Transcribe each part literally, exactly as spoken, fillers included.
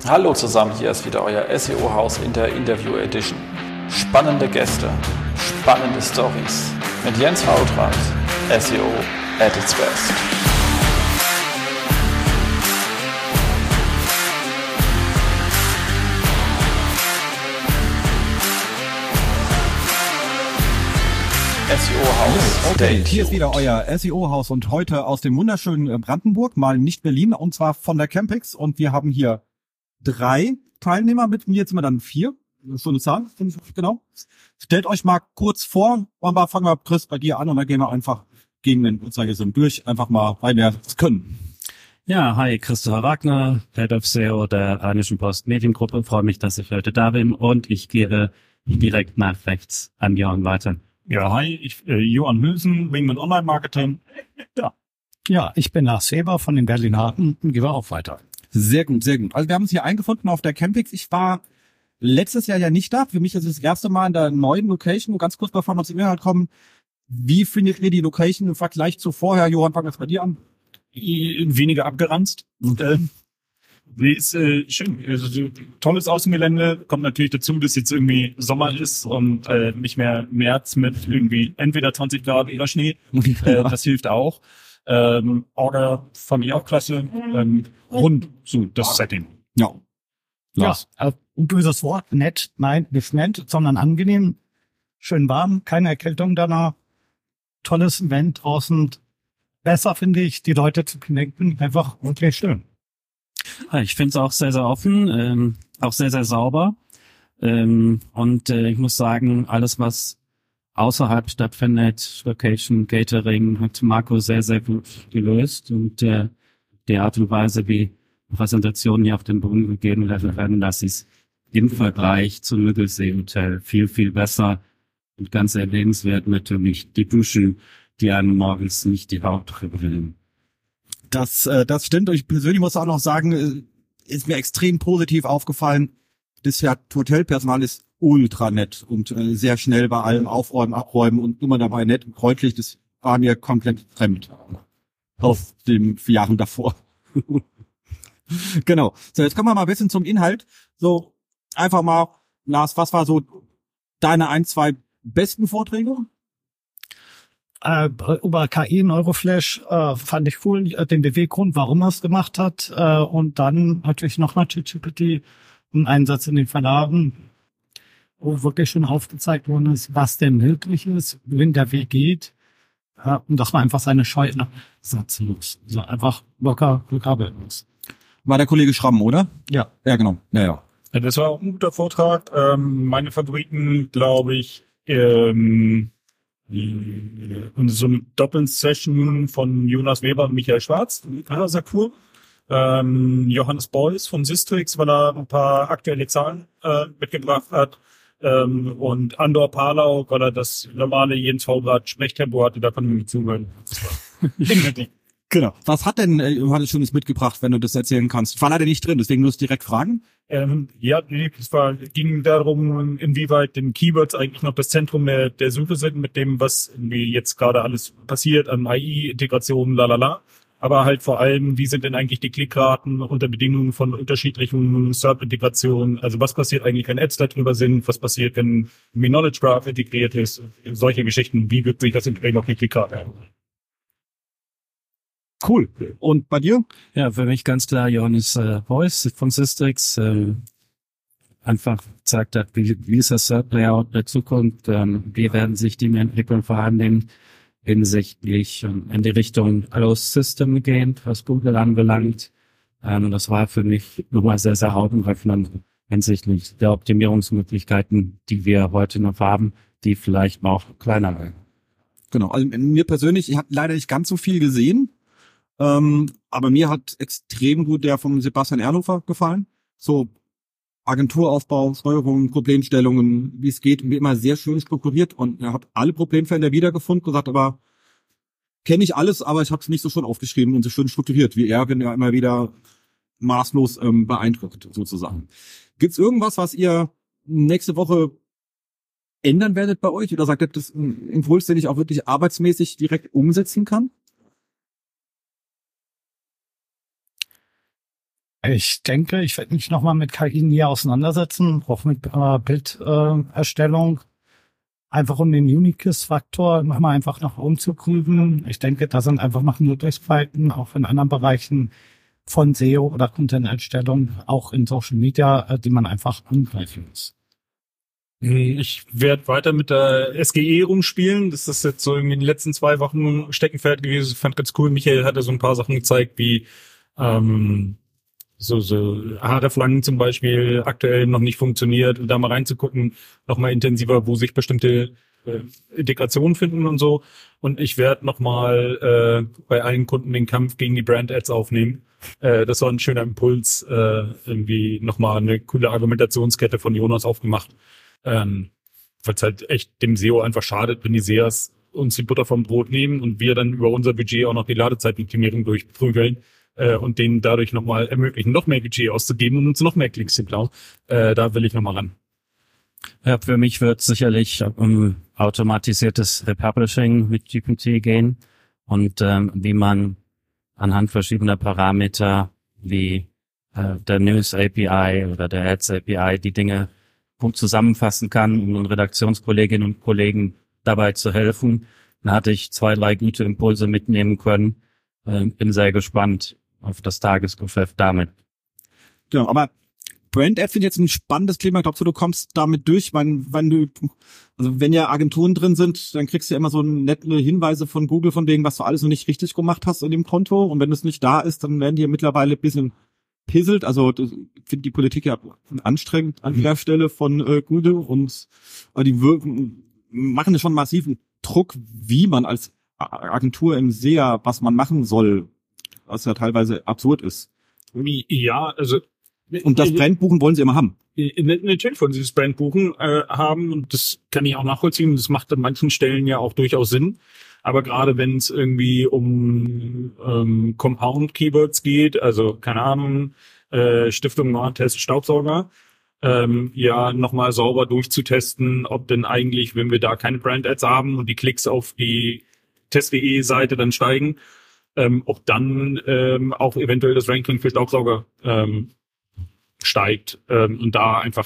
Hallo zusammen, hier ist wieder euer S E O-Haus in der Interview Edition. Spannende Gäste, spannende Stories mit Jens Hautrand, S E O at its best. S E O-Haus. Okay, hier ist wieder euer S E O-Haus und heute aus dem wunderschönen Brandenburg, mal nicht Berlin, und zwar von der Campix. Und wir haben hier drei Teilnehmer mit mir, jetzt sind wir dann vier. So eine Zahl, finde ich genau. Stellt euch mal kurz vor, und mal fangen wir, Chris, bei dir an und dann gehen wir einfach gegen den Uhrzeigersinn durch, einfach mal, weil wir es können. Ja, hi, Christopher Wagner, Head of S E O der Rheinischen Post Mediengruppe. Freue mich, dass ich heute da bin und ich gehe direkt nach rechts an Johann weiter. Ja, hi, ich äh, Johann Hülsen, Wingman Online Marketing. Ja. Ja, ich bin Lars Weber von den Berlinaten und gebe auch weiter. Sehr gut, sehr gut. Also wir haben uns hier eingefunden auf der Campix. Ich war letztes Jahr ja nicht da. Für mich ist es das erste Mal in der neuen Location. Ganz kurz, bevor wir zum Inhalt kommen. Wie findet ihr die Location im Vergleich zu vorher? Johann, fang jetzt bei dir an. Weniger abgeranzt. Und, äh, nee, ist äh, schön. Also, tolles Außengelände. Kommt natürlich dazu, dass jetzt irgendwie Sommer ist und äh, nicht mehr März mit irgendwie entweder zwanzig Grad oder Schnee. äh, das hilft auch. Ähm, Order fand ich auch klasse. Ähm, rund so das Setting. Ja. Lars. Ja, äh, ein böses Wort. Nett. Nein, nicht nett, sondern angenehm. Schön warm. Keine Erkältung danach. Tolles Event draußen. Besser finde ich, die Leute zu connecten. Einfach wirklich schön. Ich finde es auch sehr, sehr offen, ähm, auch sehr, sehr sauber. Ähm, und äh, ich muss sagen, alles, was außerhalb stattfindet, Location, Catering, hat Marco sehr, sehr gut gelöst. Und äh, die Art und Weise, wie Präsentationen hier auf den Boden gegeben werden, das ist im Vergleich zum Müggelsee Hotel viel, viel besser. Und ganz erwähnenswert natürlich die Duschen, die einem morgens nicht die Haut kribbeln. Das, äh, das stimmt. Und ich persönlich muss auch noch sagen, äh, ist mir extrem positiv aufgefallen. Das Hotelpersonal ist ultra nett und äh, sehr schnell bei allem aufräumen, abräumen und immer dabei nett und freundlich. Das war mir komplett fremd aus den vier Jahren davor. Genau. So, jetzt kommen wir mal ein bisschen zum Inhalt. So, einfach mal, Lars, was war so deine ein, zwei besten Vorträge? Äh, über K I, Neuroflash, äh, fand ich cool, äh, den Beweggrund, warum er es gemacht hat. Äh, und dann natürlich nochmal ChatGPT, ein Einsatz in den Verlagen, wo wirklich schon aufgezeigt worden ist, was denn möglich ist, wohin der Weg geht. Äh, und dass man einfach seine Scheu setzen muss. Also einfach locker Vokabeln muss. War der Kollege Schramm, oder? Ja. Ja, genau. Ja, ja. Ja, das war auch ein guter Vortrag. Ähm, meine Favoriten, glaube ich, ähm, und so eine Doppel-Session von Jonas Weber und Michael Schwarz, Sakur, ähm, Johannes Beuys von Sistrix, weil er ein paar aktuelle Zahlen äh, mitgebracht hat, ähm, und Andor Palau, weil er das normale Jens Hautrand Sprechtempo hatte, da konnte ich mir zuhören. Genau. Was hat denn äh, Johannes Schönes mitgebracht, wenn du das erzählen kannst? Ich war leider nicht drin, deswegen muss ich direkt fragen. Ähm, ja, es war, ging darum, inwieweit den Keywords eigentlich noch das Zentrum der, der Suche sind, mit dem, was irgendwie jetzt gerade alles passiert an A I-Integrationen, lalala. Aber halt vor allem, wie sind denn eigentlich die Klickraten unter Bedingungen von unterschiedlichen S E R P-Integrationen? Also was passiert eigentlich, wenn Ads da drüber sind? Was passiert, wenn irgendwie Knowledge Graph integriert ist? Solche Geschichten, wie wirkt sich das entsprechend auf die Klickrate? Cool. Und bei dir? Ja, für mich ganz klar Johannes äh, Beuys von Sistrix. Äh, einfach gesagt hat, wie, wie ist das S E R P-Layout der Zukunft? Ähm, wie werden sich Dinge entwickeln, vor allem hinsichtlich ähm, in die Richtung Closed System gehend, was Google anbelangt. Ähm, das war für mich nochmal sehr, sehr augenöffnend hinsichtlich der Optimierungsmöglichkeiten, die wir heute noch haben, die vielleicht noch kleiner werden. Genau. Also mir persönlich, ich habe leider nicht ganz so viel gesehen. Ähm, aber mir hat extrem gut der von Sebastian Erlhofer gefallen. So Agenturaufbau, Steuerung, Problemstellungen, wie es geht, wie immer sehr schön strukturiert und er hat alle Problemfelder wiedergefunden, gesagt, aber kenne ich alles, aber ich habe es nicht so schön aufgeschrieben und so schön strukturiert, wie er, wenn er immer wieder maßlos ähm, beeindruckt, sozusagen. Gibt's irgendwas, was ihr nächste Woche ändern werdet bei euch? Oder sagt ihr, das ist ein Impuls, den ich auch wirklich arbeitsmäßig direkt umsetzen kann? Ich denke, ich werde mich nochmal mit K I näher auseinandersetzen, auch mit äh, Bilderstellung. Äh, Erstellung. Einfach um den Uniqueness-Faktor nochmal einfach noch umzuprüfen. Ich denke, da sind einfach noch Möglichkeiten, auch in anderen Bereichen von S E O oder Content-Erstellung, auch in Social Media, äh, die man einfach angreifen muss. Ich werde weiter mit der S G E rumspielen. Das ist jetzt so in den letzten zwei Wochen Steckenpferd gewesen. Ich fand ganz cool. Michael hatte so ein paar Sachen gezeigt, wie ähm, so so Hreflang zum Beispiel aktuell noch nicht funktioniert. Und da mal reinzugucken, noch mal intensiver, wo sich bestimmte äh, Integrationen finden und so. Und ich werde noch mal äh, bei allen Kunden den Kampf gegen die Brand-Ads aufnehmen. Äh, das war ein schöner Impuls. Äh, irgendwie noch mal eine coole Argumentationskette von Jonas aufgemacht. Ähm, weil es halt echt dem S E O einfach schadet, wenn die S E As uns die Butter vom Brot nehmen und wir dann über unser Budget auch noch die Ladezeitoptimierung durchprügeln äh, und denen dadurch nochmal ermöglichen, noch mehr Budget auszugeben und uns noch mehr Klicks zu klauen. Äh, da will ich nochmal ran. Ja, für mich wird sicherlich um automatisiertes Republishing mit G P T gehen und ähm, wie man anhand verschiedener Parameter wie äh, der News A P I oder der Ads A P I die Dinge gut zusammenfassen kann, um den Redaktionskolleginnen und Kollegen dabei zu helfen. Da hatte ich zwei, drei gute Impulse mitnehmen können. Äh, bin sehr gespannt auf das Tagesgeschäft damit. Genau, aber Brand Ad finde ich jetzt ein spannendes Thema. Glaubst du, du kommst damit durch, wenn, wenn du, also wenn ja Agenturen drin sind, dann kriegst du ja immer so nette Hinweise von Google von wegen, was du alles noch nicht richtig gemacht hast in dem Konto. Und wenn es nicht da ist, dann werden die ja mittlerweile ein bisschen pisselt. Also ich finde die Politik ja anstrengend an der Stelle von äh, Google und äh, die wirken, machen schon massiven Druck, wie man als Agentur im S E A, was man machen soll, was ja teilweise absurd ist. Ja, also und das Brandbuchen wollen sie immer haben. Natürlich wollen sie das Brandbuchen äh, haben und das kann ich auch nachvollziehen. Das macht an manchen Stellen ja auch durchaus Sinn. Aber gerade wenn es irgendwie um ähm, Compound-Keywords geht, also keine Ahnung, äh, Stiftung Warentest Staubsauger, ähm, ja nochmal sauber durchzutesten, ob denn eigentlich, wenn wir da keine Brand-Ads haben und die Klicks auf die Test Punkt de Seite dann steigen, ähm, ob dann ähm, auch eventuell das Ranking für Staubsauger ähm, steigt ähm, und da einfach,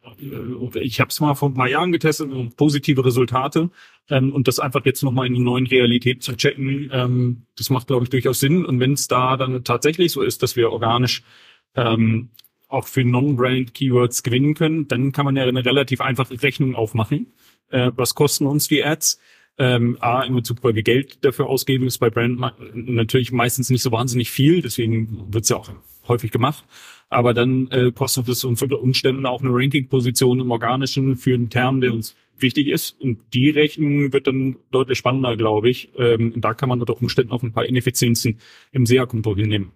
äh, ich habe es mal vor ein paar Jahren getestet und positive Resultate ähm, und das einfach jetzt nochmal in die neuen Realität zu checken, ähm, das macht, glaube ich, durchaus Sinn. Und wenn es da dann tatsächlich so ist, dass wir organisch ähm, auch für Non-Brand-Keywords gewinnen können, dann kann man ja eine relativ einfache Rechnung aufmachen. Äh, was kosten uns die Ads? Ähm, A, in Bezug, weil wir Geld dafür ausgeben, ist bei Brand natürlich meistens nicht so wahnsinnig viel, deswegen wird's ja auch häufig gemacht. Aber dann äh, kostet es uns unter Umständen auch eine Ranking-Position im Organischen für einen Term, der uns wichtig ist. Und die Rechnung wird dann deutlich spannender, glaube ich. Ähm, und da kann man unter Umständen auch ein paar Ineffizienzen im S E A-Konto hinnehmen.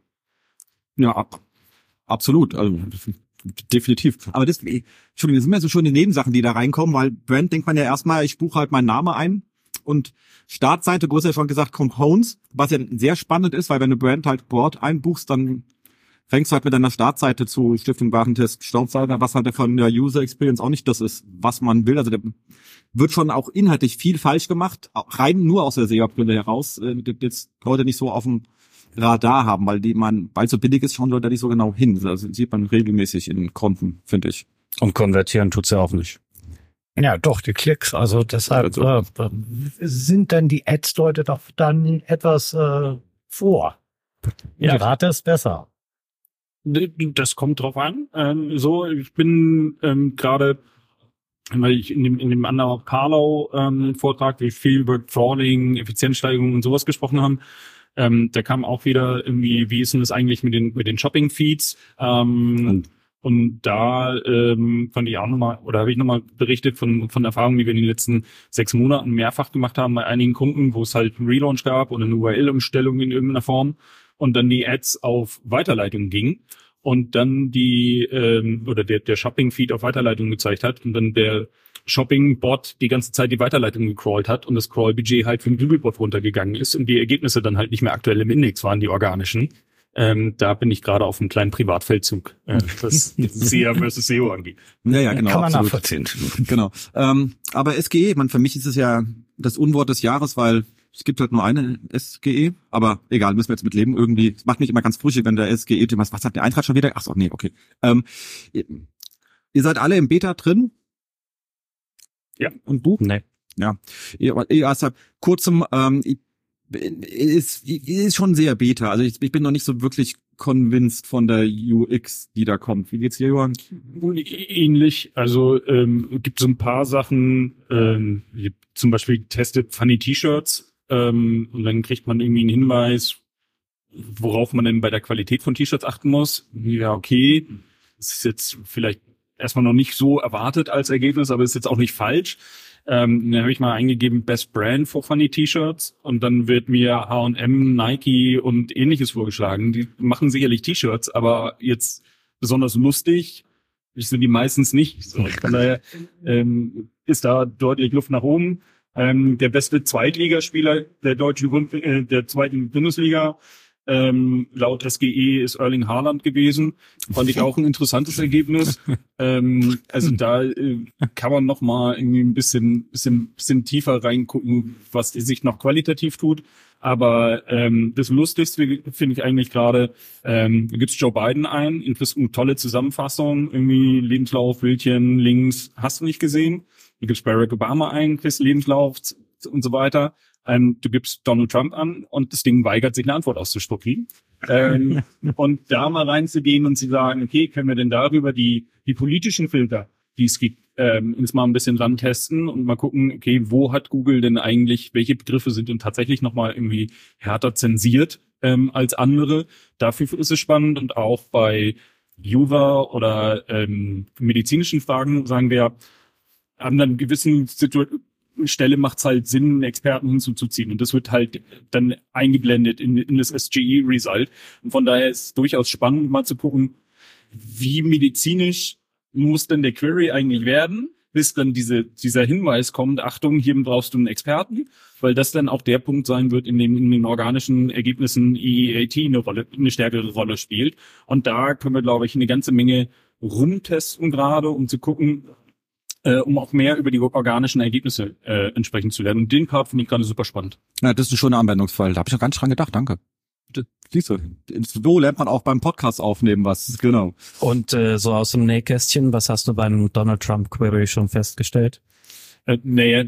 Ja, ab, absolut. Also definitiv. Aber das, Entschuldigung, das sind ja so schöne Nebensachen, die da reinkommen, weil Brand denkt man ja erstmal, ich buche halt meinen Namen ein. Und Startseite, du hast ja schon gesagt, Compounds, was ja sehr spannend ist, weil wenn du Brand halt Board einbuchst, dann fängst du halt mit deiner Startseite zu Stiftung Warentest Staubsauger, was halt von der User Experience auch nicht das ist, was man will. Also da wird schon auch inhaltlich viel falsch gemacht, rein nur aus der S E O-Brille heraus, die jetzt Leute nicht so auf dem Radar haben, weil die man, weil es so billig ist, schauen Leute nicht so genau hin. Also sieht man regelmäßig in Konten, finde ich. Und konvertieren tut's ja auch nicht. Ja, doch, die Klicks. Also deshalb Also. äh, sind dann die Ads-Leute doch dann etwas äh, vor. Ja. Die Rate ist besser. Das kommt drauf an. Ähm, so, ich bin ähm, gerade, weil ich in dem in dem anderen Parlau ähm, Vortrag, wie viel über Crawling, Effizienzsteigerung und sowas gesprochen haben, ähm, da kam auch wieder irgendwie, wie ist denn das eigentlich mit den mit den Shopping Feeds? Ähm, Und Und da ähm, konnte ich auch nochmal, oder habe ich nochmal berichtet von von Erfahrungen, die wir in den letzten sechs Monaten mehrfach gemacht haben bei einigen Kunden, wo es halt einen Relaunch gab oder eine U R L-Umstellung in irgendeiner Form und dann die Ads auf Weiterleitung ging und dann die ähm, oder der der Shopping-Feed auf Weiterleitung gezeigt hat und dann der Shopping-Bot die ganze Zeit die Weiterleitung gecrawlt hat und das Crawl-Budget halt für den Google-Bot runtergegangen ist und die Ergebnisse dann halt nicht mehr aktuell im Index waren, die organischen. Ähm, da bin ich gerade auf einem kleinen Privatfeldzug, äh, was S E A versus S E O angeht. ja, ja, genau. Kann man absolut. nachvollziehen. Genau. Ähm, aber S G E, man, für mich ist es ja das Unwort des Jahres, weil Es gibt halt nur eine S G E, aber egal, müssen wir jetzt mit leben. Irgendwie, es macht mich immer ganz frühig, wenn der S G E, was, was hat der Eintracht schon wieder? Ach so, nee, okay. Ähm, ihr, ihr seid alle im Beta drin? Ja. Und du? Nee. Ja. Ihr, ihr erst seit kurzem, ähm, ist, ist schon sehr Beta. Also ich, ich bin noch nicht so wirklich convinced von der U X, die da kommt. Wie geht's dir, Johann? Ähnlich. Also ähm, gibt so ein paar Sachen, ähm, zum Beispiel testet Funny T-Shirts ähm, und dann kriegt man irgendwie einen Hinweis, worauf man denn bei der Qualität von T-Shirts achten muss. Ja, okay, das ist jetzt vielleicht erstmal noch nicht so erwartet als Ergebnis, aber ist jetzt auch nicht falsch. Ähm, dann habe ich mal eingegeben Best Brand for Funny T-Shirts und dann wird mir H und M, Nike und ähnliches vorgeschlagen. Die machen sicherlich T-Shirts, aber jetzt besonders lustig sind die meistens nicht. So, von daher ähm, ist da deutlich Luft nach oben. Ähm, der beste Zweitligaspieler der deutschen Bund äh, der zweiten Bundesliga Ähm, laut S G E ist Erling Haaland gewesen. Fand ich auch ein interessantes Ergebnis. ähm, also da äh, kann man noch mal irgendwie ein bisschen, bisschen, bisschen tiefer reingucken, was die sich noch qualitativ tut. Aber ähm, das Lustigste finde ich eigentlich gerade, ähm, da gibt's Joe Biden ein, eine tolle Zusammenfassung, irgendwie Lebenslauf, Bildchen, Links, hast du nicht gesehen. Da gibt's Barack Obama ein, Chris Lebenslauf und so weiter. Ähm, du gibst Donald Trump an und das Ding weigert sich eine Antwort auszuspucken. Ähm, und da mal reinzugehen und zu sagen, okay, können wir denn darüber die die politischen Filter, die es gibt, ähm, uns mal ein bisschen ran testen und mal gucken, okay, wo hat Google denn eigentlich, welche Begriffe sind denn tatsächlich nochmal irgendwie härter zensiert ähm, als andere. Dafür ist es spannend und auch bei Jura oder ähm, medizinischen Fragen sagen wir, an einer gewissen Situation Stelle macht es halt Sinn, einen Experten hinzuzuziehen. Und das wird halt dann eingeblendet in, in das S G E-Result. Und von daher ist es durchaus spannend, mal zu gucken, wie medizinisch muss denn der Query eigentlich werden, bis dann diese, dieser Hinweis kommt, Achtung, hier brauchst du einen Experten, weil das dann auch der Punkt sein wird, in dem in den organischen Ergebnissen E E A T eine Rolle, eine stärkere Rolle spielt. Und da können wir, glaube ich, eine ganze Menge rumtesten gerade, um zu gucken, Äh, um auch mehr über die organischen Ergebnisse äh, entsprechend zu lernen. Und den Part finde ich gerade super spannend. Ja, das ist ein schöner Anwendungsfall. Da habe ich noch gar nicht dran gedacht. Danke. Siehst du, so lernt man auch beim Podcast aufnehmen was. Genau. Und äh, so aus dem Nähkästchen, was hast du beim Donald Trump Query schon festgestellt? Äh, naja,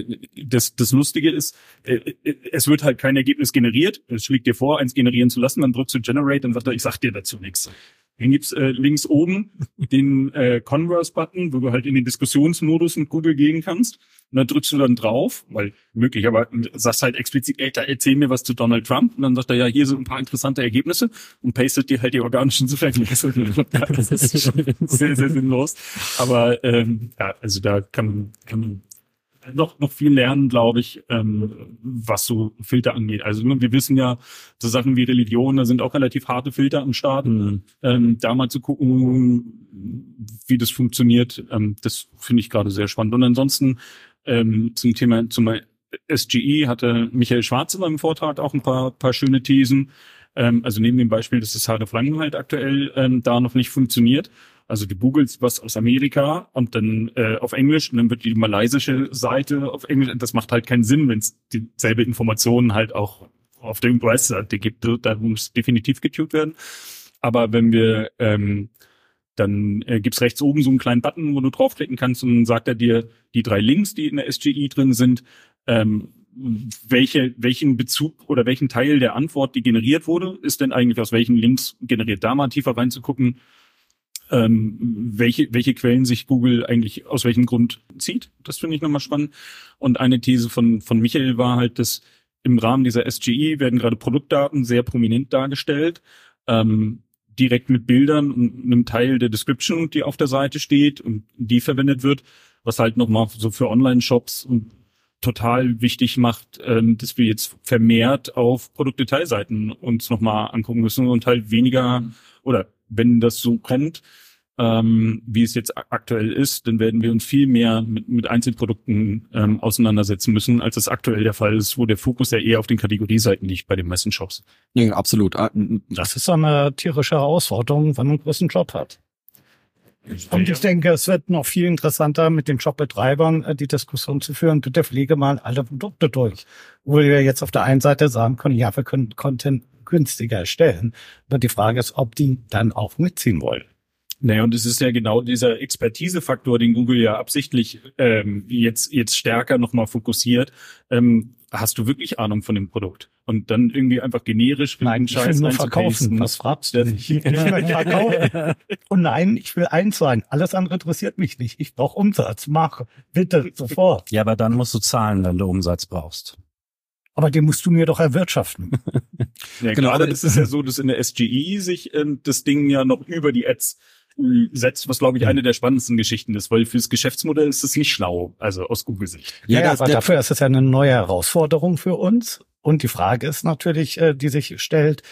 das, das Lustige ist, äh, es wird halt kein Ergebnis generiert. Es schlägt dir vor, eins generieren zu lassen, dann drückst du Generate und sagt er, ich sag dir dazu nichts. Dann gibt's äh, links oben den äh, Converse-Button, wo du halt in den Diskussionsmodus mit Google gehen kannst. Und dann drückst du dann drauf, weil möglich, aber sagst halt explizit, ey, da erzähl mir was zu Donald Trump. Und dann sagt er, ja, hier sind ein paar interessante Ergebnisse und pastet dir halt die organischen Suchergebnisse. Das ist sehr, sehr sinnlos. Aber ähm, ja, also da kann, kann man noch noch viel lernen, glaube ich, ähm, was so Filter angeht. Also wir wissen ja, so Sachen wie Religion, da sind auch relativ harte Filter am Start. Mhm. Ähm, da mal zu gucken, wie das funktioniert, ähm, das finde ich gerade sehr spannend. Und ansonsten ähm, zum Thema zum S G E hatte Michael Schwarz in seinem Vortrag auch ein paar paar schöne Thesen. Ähm, also neben dem Beispiel, dass das Hard of Langen halt aktuell ähm, da noch nicht funktioniert. Also du googelst was aus Amerika und dann äh, auf Englisch und dann wird die malaysische Seite auf Englisch. Das macht halt keinen Sinn, wenn es dieselbe Informationen halt auch auf der U S-Seite gibt. Da muss definitiv getuned werden. Aber wenn wir ähm, dann äh, gibt's rechts oben so einen kleinen Button, wo du draufklicken kannst und dann sagt er dir die drei Links, die in der S G E drin sind, ähm, welche, welchen Bezug oder welchen Teil der Antwort, die generiert wurde, ist denn eigentlich aus welchen Links generiert. Da mal tiefer reinzugucken, ähm, welche, welche Quellen sich Google eigentlich aus welchem Grund zieht. Das finde ich nochmal spannend. Und eine These von, von Michael war halt, dass im Rahmen dieser S G E werden gerade Produktdaten sehr prominent dargestellt, ähm, direkt mit Bildern und einem Teil der Description, die auf der Seite steht und die verwendet wird, was halt nochmal so für Online-Shops und total wichtig macht, ähm, dass wir jetzt vermehrt auf Produktdetailseiten uns nochmal angucken müssen und halt weniger, oder wenn das so kommt, ähm, wie es jetzt aktuell ist, dann werden wir uns viel mehr mit, mit Einzelprodukten ähm, auseinandersetzen müssen, als es aktuell der Fall ist, wo der Fokus ja eher auf den Kategorieseiten liegt bei den meisten Shops. Ja, absolut. Das ist so eine tierische Herausforderung, wenn man einen großen Job hat. Und ich denke, es wird noch viel interessanter, mit den Shop-Betreibern äh, die Diskussion zu führen. Bitte pflege mal alle Produkte durch. Wo wir jetzt auf der einen Seite sagen können, ja, wir können Content günstiger erstellen. Aber die Frage ist, ob die dann auch mitziehen wollen. Naja, und es ist ja genau dieser Expertisefaktor, den Google ja absichtlich ähm, jetzt jetzt stärker nochmal fokussiert. Ähm, hast du wirklich Ahnung von dem Produkt? Und dann irgendwie einfach generisch nein, ich will nur verkaufen. Was fragst du? Ich will verkaufen. Und nein, ich will eins sein. Alles andere interessiert mich nicht. Ich brauche Umsatz. Mach. Bitte, sofort. Ja, aber dann musst du zahlen, wenn du Umsatz brauchst. Aber den musst du mir doch erwirtschaften. Ja, genau, aber es ist ja so, dass in der S G I sich äh, das Ding ja noch über die Ads setzt, was, glaube ich, eine der spannendsten Geschichten ist, weil fürs Geschäftsmodell ist es nicht schlau, also aus Google-Sicht. Ja, ja, aber dafür ist es ja eine neue Herausforderung für uns. Und die Frage ist natürlich, äh, die sich stellt,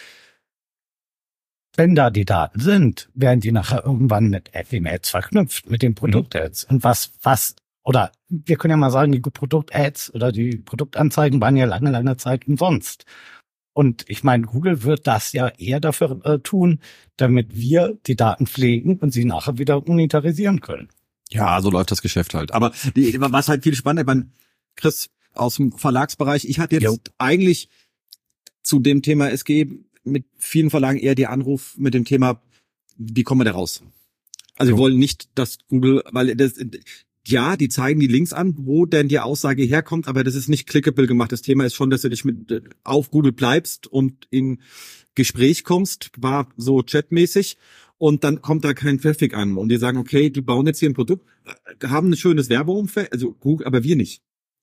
wenn da die Daten sind, werden die nachher irgendwann mit den Ads verknüpft, mit den Produkt-Ads. Mhm. Und was, was, oder wir können ja mal sagen, die Produkt-Ads oder die Produktanzeigen waren ja lange, lange Zeit umsonst. Und ich meine, Google wird das ja eher dafür äh, tun, damit wir die Daten pflegen und sie nachher wieder monetarisieren können. Ja, so läuft das Geschäft halt. Aber die, was halt viel spannender, ich meine, Chris aus dem Verlagsbereich, ich hatte jetzt jo. eigentlich zu dem Thema S G mit vielen Verlagen eher die Anruf mit dem Thema, wie kommen wir da raus? Also jo. wir wollen nicht, dass Google, weil das, ja, die zeigen die Links an, wo denn die Aussage herkommt, aber das ist nicht clickable gemacht. Das Thema ist schon, dass du dich mit auf Google bleibst und in Gespräch kommst, war so chatmäßig, und dann kommt da kein Traffic an. Und die sagen, okay, die bauen jetzt hier ein Produkt, haben ein schönes Werbeumfeld, also Google, aber wir nicht.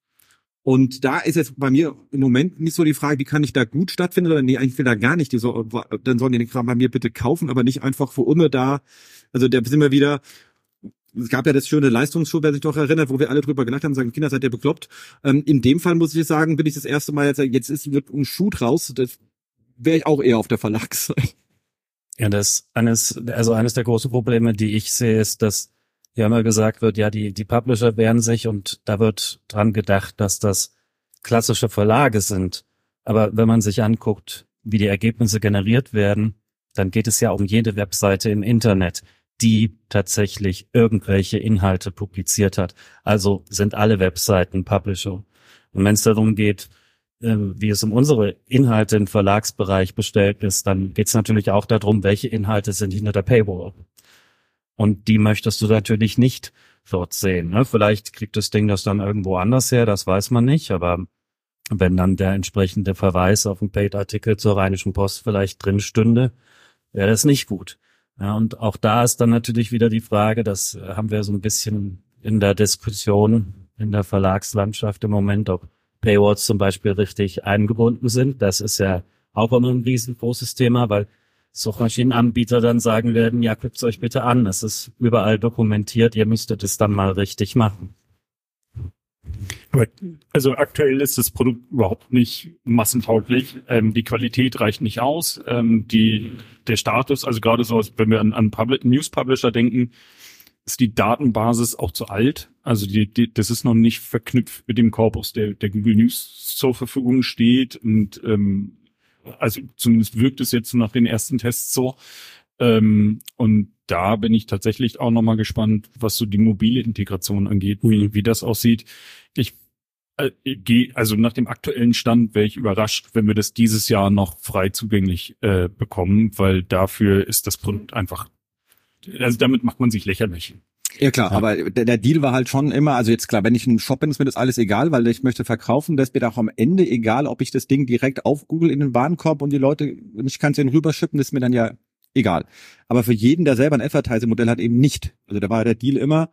Und da ist jetzt bei mir im Moment nicht so die Frage, wie kann ich da gut stattfinden, oder nee, eigentlich will da gar nicht. Die so, dann sollen die den Kram bei mir bitte kaufen, aber nicht einfach für immer da. Also da sind wir wieder. Es gab ja das schöne Leistungsshow, wer sich doch erinnert, wo wir alle drüber gelacht haben, sagen, Kinder, seid ihr bekloppt. Ähm, in dem Fall muss ich sagen, bin ich das erste Mal jetzt, jetzt ist wird ein Schuh draus, das wäre ich auch eher auf der Verlagsseite. Ja, das eines, also eines der großen Probleme, die ich sehe, ist, dass ja immer gesagt wird, ja, die, die Publisher wehren sich, und da wird dran gedacht, dass das klassische Verlage sind. Aber wenn man sich anguckt, wie die Ergebnisse generiert werden, dann geht es ja um jede Webseite im Internet, die tatsächlich irgendwelche Inhalte publiziert hat. Also sind alle Webseiten Publisher. Und wenn es darum geht, äh, wie es um unsere Inhalte im Verlagsbereich bestellt ist, dann geht es natürlich auch darum, welche Inhalte sind hinter der Paywall. Und die möchtest du natürlich nicht dort sehen. Ne? Vielleicht kriegt das Ding das dann irgendwo anders her, das weiß man nicht. Aber wenn dann der entsprechende Verweis auf einen Paid-Artikel zur Rheinischen Post vielleicht drin stünde, wäre das nicht gut. Ja, und auch da ist dann natürlich wieder die Frage, das haben wir so ein bisschen in der Diskussion in der Verlagslandschaft im Moment, ob Paywalls zum Beispiel richtig eingebunden sind. Das ist ja auch immer ein riesengroßes Thema, weil Suchmaschinenanbieter dann sagen werden, ja, guckt's euch bitte an, es ist überall dokumentiert, ihr müsstet es dann mal richtig machen. Aber also aktuell ist das Produkt überhaupt nicht massentauglich. Ähm, die Qualität reicht nicht aus. Ähm, die der Status, also gerade so, wenn wir an, an Public, News Publisher denken, ist die Datenbasis auch zu alt. Also die, die, das ist noch nicht verknüpft mit dem Korpus, der, der Google News zur Verfügung steht. Und ähm, also zumindest wirkt es jetzt nach den ersten Tests so. Ähm, und da bin ich tatsächlich auch nochmal gespannt, was so die mobile Integration angeht, wie, wie das aussieht. Ich äh, gehe, also nach dem aktuellen Stand wäre ich überrascht, wenn wir das dieses Jahr noch frei zugänglich äh, bekommen, weil dafür ist das Produkt einfach, also damit macht man sich lächerlich. Ja klar, ja. aber der, der Deal war halt schon immer, also jetzt klar, wenn ich ein Shop bin, ist mir das alles egal, weil ich möchte verkaufen, das ist mir auch am Ende egal, ob ich das Ding direkt auf Google in den Warenkorb und die Leute, ich kann es denen rüberschippen, das ist mir dann ja egal. Aber für jeden, der selber ein Advertising-Modell hat, eben nicht. Also da war der Deal immer,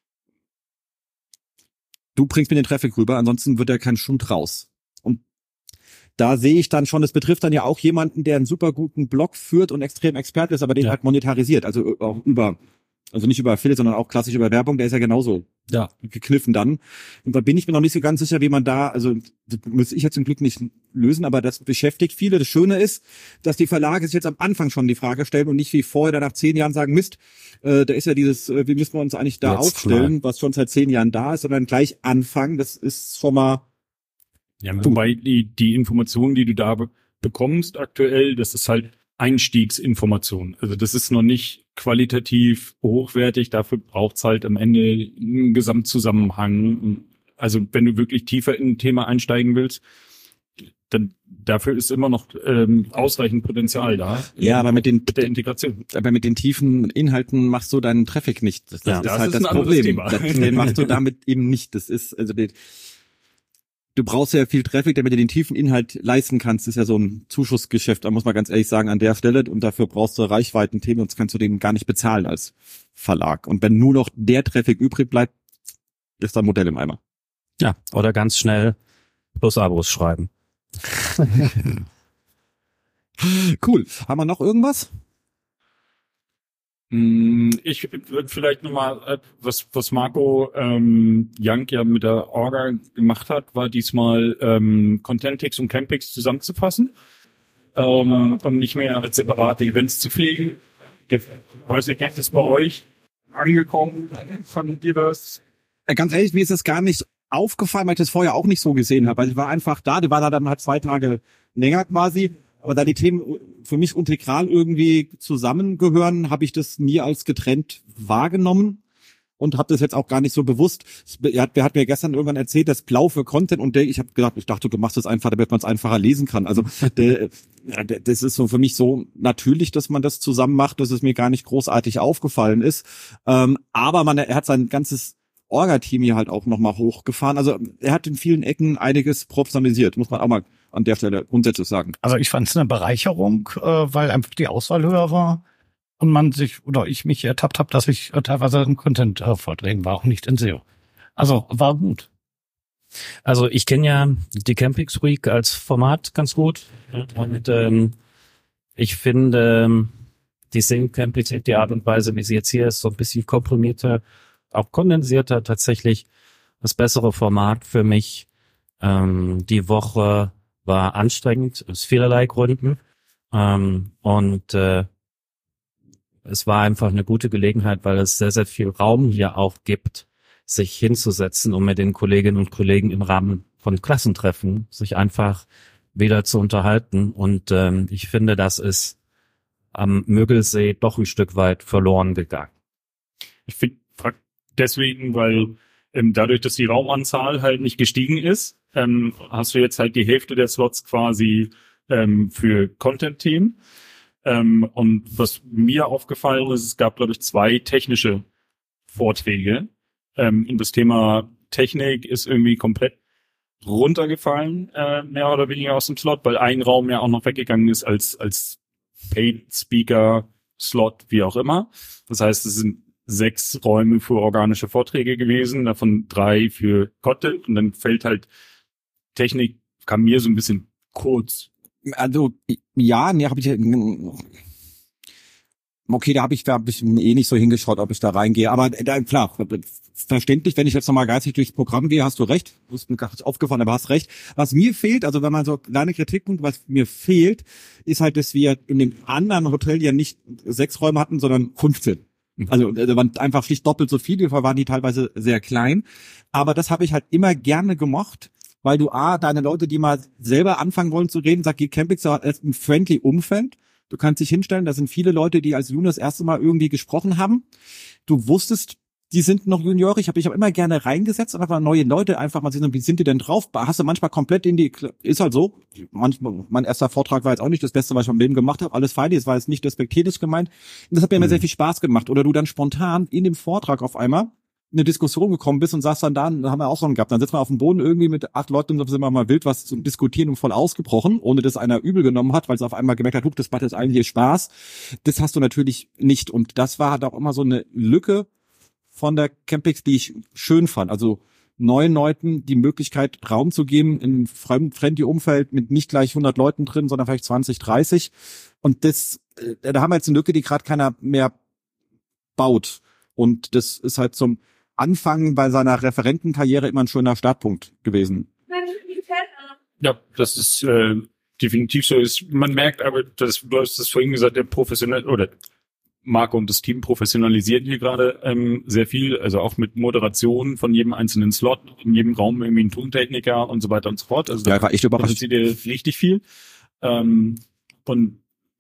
du bringst mir den Traffic rüber, ansonsten wird ja kein Schund raus. Und da sehe ich dann schon, das betrifft dann ja auch jemanden, der einen super guten Blog führt und extrem Experte ist, aber den ja. halt monetarisiert, also auch über, also nicht über Affiliate, sondern auch klassisch über Werbung, der ist ja genauso ja. gekniffen dann. Und da bin ich mir noch nicht so ganz sicher, wie man da, also das muss ich jetzt zum Glück nicht lösen, aber das beschäftigt viele. Das Schöne ist, dass die Verlage sich jetzt am Anfang schon die Frage stellen und nicht wie vorher, dann nach zehn Jahren sagen, Mist, äh, da ist ja dieses, äh, wie müssen wir uns eigentlich da jetzt aufstellen, mal. Was schon seit zehn Jahren da ist, sondern gleich anfangen. Das ist schon mal... Ja, wobei die, die Informationen, die du da be- bekommst aktuell, das ist halt Einstiegsinformation. Also das ist noch nicht qualitativ hochwertig, dafür braucht's halt am Ende einen Gesamtzusammenhang. Also wenn du wirklich tiefer in ein Thema einsteigen willst, dann dafür ist immer noch ähm, ausreichend Potenzial da. Ja, aber mit den mit der Integration. Aber mit den tiefen Inhalten machst du deinen Traffic nicht. Das, Ja, ist das halt ist das ein anderes Problem. Thema. Das, den machst du damit eben nicht. Das ist also die, du brauchst ja viel Traffic, damit du den tiefen Inhalt leisten kannst. Das ist ja so ein Zuschussgeschäft, da muss man ganz ehrlich sagen, an der Stelle. Und dafür brauchst du Reichweiten-Themen, sonst kannst du den gar nicht bezahlen als Verlag. Und wenn nur noch der Traffic übrig bleibt, ist dein Modell im Eimer. Ja, oder ganz schnell plus Abos schreiben. Cool. Haben wir noch irgendwas? Ich würde vielleicht nochmal, was, was Marco ähm, Young ja mit der Orga gemacht hat, war diesmal ähm, Contentix und Campix zusammenzufassen ähm, und nicht mehr als separate Events zu pflegen. Ich weiß nicht, ist das bei euch angekommen? Fanden ihr das? Ganz ehrlich, mir ist das gar nicht aufgefallen, weil ich das vorher auch nicht so gesehen habe. Also ich war einfach da, die war da dann halt zwei Tage länger quasi, aber da die Themen für mich integral irgendwie zusammengehören, habe ich das nie als getrennt wahrgenommen und habe das jetzt auch gar nicht so bewusst. Er hat, er hat mir gestern irgendwann erzählt, das Blau für Content und der, ich habe gedacht, ich dachte, du machst das einfach, damit man es einfacher lesen kann. Also der, der, das ist so für mich so natürlich, dass man das zusammen macht, dass es mir gar nicht großartig aufgefallen ist. Ähm, aber man, er hat sein ganzes Orga-Team hier halt auch nochmal hochgefahren. Also er hat in vielen Ecken einiges professionalisiert, muss man auch mal an der Stelle grundsätzlich sagen. Also ich fand es eine Bereicherung, äh, weil einfach die Auswahl höher war und man sich, oder ich mich ertappt habe, dass ich äh, teilweise in Content-Vorträgen war, auch nicht in S E O. Also war gut. Also ich kenne ja die Campix Week als Format ganz gut und ähm, ich finde ähm, die S E O Campix, die Art und Weise, wie sie jetzt hier ist, so ein bisschen komprimierter, auch kondensierter, tatsächlich das bessere Format für mich. Ähm, die Woche war anstrengend, aus vielerlei Gründen. Ähm, und äh, es war einfach eine gute Gelegenheit, weil es sehr, sehr viel Raum hier auch gibt, sich hinzusetzen, um mit den Kolleginnen und Kollegen im Rahmen von Klassentreffen sich einfach wieder zu unterhalten. Und ähm, ich finde, das ist am Müggelsee doch ein Stück weit verloren gegangen. Ich finde deswegen, weil ähm, dadurch, dass die Raumanzahl halt nicht gestiegen ist, ähm, hast du jetzt halt die Hälfte der Slots quasi ähm, für Content-Themen. Ähm, und was mir aufgefallen ist, es gab, glaube ich, zwei technische Vorträge. Ähm, und das Thema Technik ist irgendwie komplett runtergefallen, äh, mehr oder weniger aus dem Slot, weil ein Raum ja auch noch weggegangen ist als als Paid-Speaker-Slot, wie auch immer. Das heißt, es sind sechs Räume für organische Vorträge gewesen, davon drei für Content und dann fällt halt Technik, kam mir so ein bisschen kurz. Also ja, ne, habe ich okay, da habe ich da hab ich eh nicht so hingeschaut, ob ich da reingehe, aber da, klar, verständlich, wenn ich jetzt nochmal geistig durchs Programm gehe, hast du recht, du bist mir gar nicht aufgefallen, aber hast recht. Was mir fehlt, also wenn man so kleine Kritikpunkt, was mir fehlt, ist halt, dass wir in dem anderen Hotel ja nicht sechs Räume hatten, sondern fünfzehn. Also da waren einfach schlicht doppelt so viele, waren die teilweise sehr klein. Aber das habe ich halt immer gerne gemocht, weil du A, deine Leute, die mal selber anfangen wollen zu reden, sag, Campix ist ein friendly Umfeld. Du kannst dich hinstellen, da sind viele Leute, die als Junior das erste Mal irgendwie gesprochen haben. Du wusstest, die sind noch Juniore. Ich habe mich auch immer gerne reingesetzt und einfach neue Leute einfach mal sehen, wie sind die denn drauf? Hast du manchmal komplett in die, ist halt so. Manchmal, mein erster Vortrag war jetzt auch nicht das Beste, was ich im Leben gemacht habe. Alles fein, es war jetzt nicht despektierlich gemeint. Und das hat mir immer mhm. sehr viel Spaß gemacht. Oder du dann spontan in dem Vortrag auf einmal in eine Diskussion gekommen bist und sagst dann da, da haben wir auch so einen gehabt. Dann sitzen wir auf dem Boden irgendwie mit acht Leuten und sind wir mal wild was zu diskutieren und voll ausgebrochen, ohne dass einer übel genommen hat, weil es auf einmal gemerkt hat, huch, das macht jetzt eigentlich Spaß. Das hast du natürlich nicht. Und das war halt auch immer so eine Lücke von der Campix, die ich schön fand. Also neuen Leuten die Möglichkeit, Raum zu geben in einem friendly Umfeld mit nicht gleich hundert Leuten drin, sondern vielleicht zwanzig, dreißig. Und das, da haben wir jetzt eine Lücke, die gerade keiner mehr baut. Und das ist halt zum Anfang bei seiner Referentenkarriere immer ein schöner Startpunkt gewesen. Ja, das ist äh, definitiv so. Ist, man merkt aber, dass, du hast das vorhin gesagt, der professionell oder Marco und das Team professionalisieren hier gerade ähm, sehr viel, also auch mit Moderation von jedem einzelnen Slot, in jedem Raum irgendwie ein Tontechniker und so weiter und so fort. Also ja, war echt überraschend. Da passiert richtig viel. Ähm, und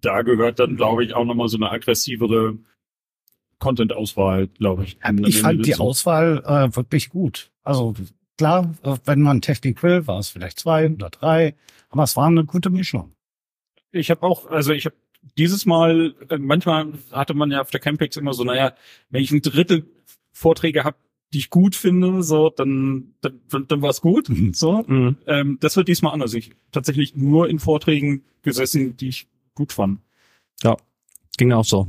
da gehört dann, glaube ich, auch nochmal so eine aggressivere Content-Auswahl, glaube ich. Ich fand die Auswahl äh, wirklich gut. Also klar, wenn man Technik will, war es vielleicht zwei oder drei, aber es war eine gute Mischung. Ich habe auch, also ich habe dieses Mal, äh, manchmal hatte man ja auf der Campix immer so, naja, wenn ich ein Drittel Vorträge habe, die ich gut finde, so, dann, dann, dann war es gut. So, Mhm. ähm, das wird diesmal anders. Ich tatsächlich nur in Vorträgen gesessen, die ich gut fand. Ja, ging auch so.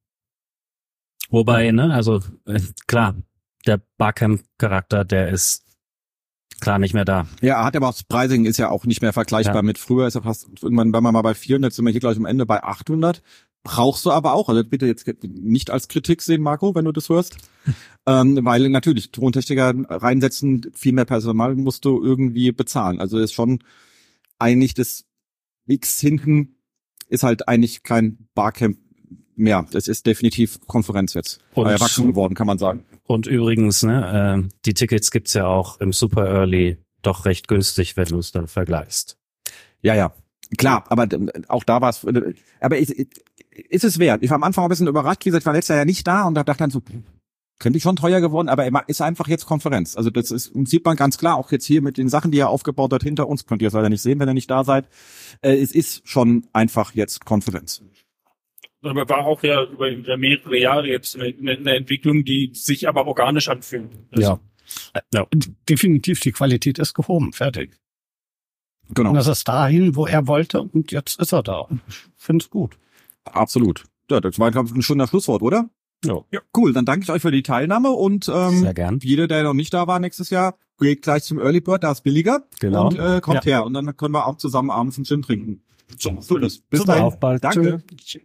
Wobei, ne, also äh, klar, der Barcamp-Charakter, der ist klar nicht mehr da. Ja, hat aber auch das Pricing ist ja auch nicht mehr vergleichbar Ja. mit früher. Ist ja fast irgendwann waren wir mal bei vierhundert, jetzt sind wir hier gleich am Ende bei achthundert. Brauchst du aber auch, also bitte jetzt nicht als Kritik sehen, Marco, wenn du das hörst, ähm, weil natürlich Tontechniker reinsetzen, viel mehr Personal musst du irgendwie bezahlen. Also ist schon eigentlich das X hinten ist halt eigentlich kein Barcamp mehr. Das ist definitiv Konferenz jetzt. Und- Erwachsen geworden, kann man sagen. Und übrigens, ne, äh, die Tickets gibt's ja auch im Super Early doch recht günstig, wenn du es dann vergleichst. Ja, ja. Klar, aber äh, auch da war es, äh, aber ich, ich, ist es wert. Ich war am Anfang ein bisschen überrascht, wie gesagt, ich war letztes Jahr ja nicht da und da dachte dann so, könnte ich schon teuer geworden, aber immer- ist einfach jetzt Konferenz. Also das ist, sieht man ganz klar, auch jetzt hier mit den Sachen, die er aufgebaut hat hinter uns, könnt ihr es leider nicht sehen, wenn ihr nicht da seid. Äh, es ist schon einfach jetzt Konferenz. Aber war auch ja über mehrere Jahre jetzt eine, eine Entwicklung, die sich aber organisch anfühlt. Also, Ja. Definitiv, die Qualität ist gehoben, fertig. Genau, Und das ist dahin, wo er wollte und jetzt ist er da. Ich finde es gut. absolut. Ja, das war, glaube ich, ein schöner Schlusswort, oder? Ja. Ja, cool. Dann danke ich euch für die Teilnahme und ähm, Sehr gern. jeder, der noch nicht da war nächstes Jahr, geht gleich zum Early Bird, da ist billiger. Genau. Und äh, kommt her. Und dann können wir auch zusammen abends einen Gin trinken. So, so das. Bis Super, dahin. auf bald. Danke. Tschö.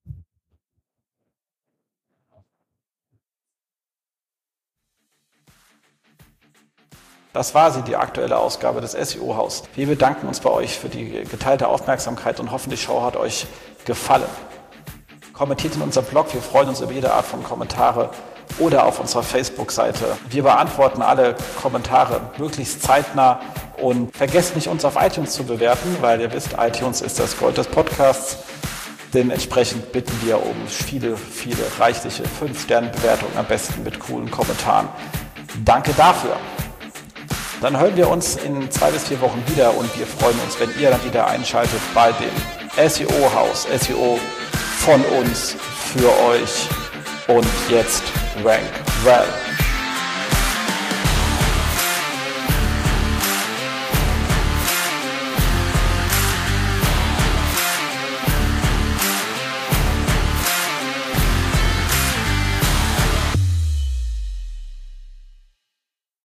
Das war sie, die aktuelle Ausgabe des S E O-Haus. Wir bedanken uns bei euch für die geteilte Aufmerksamkeit und hoffen, die Show hat euch gefallen. Kommentiert in unserem Blog, wir freuen uns über jede Art von Kommentare oder auf unserer Facebook-Seite. Wir beantworten alle Kommentare möglichst zeitnah und vergesst nicht, uns auf iTunes zu bewerten, weil ihr wisst, iTunes ist das Gold des Podcasts. Dementsprechend bitten wir um viele, viele reichliche fünf Sterne Bewertungen, am besten mit coolen Kommentaren. Danke dafür. Dann hören wir uns in zwei bis vier Wochen wieder und wir freuen uns, wenn ihr dann wieder einschaltet bei dem S E O-Haus. S E O von uns, für euch und jetzt Rank Well.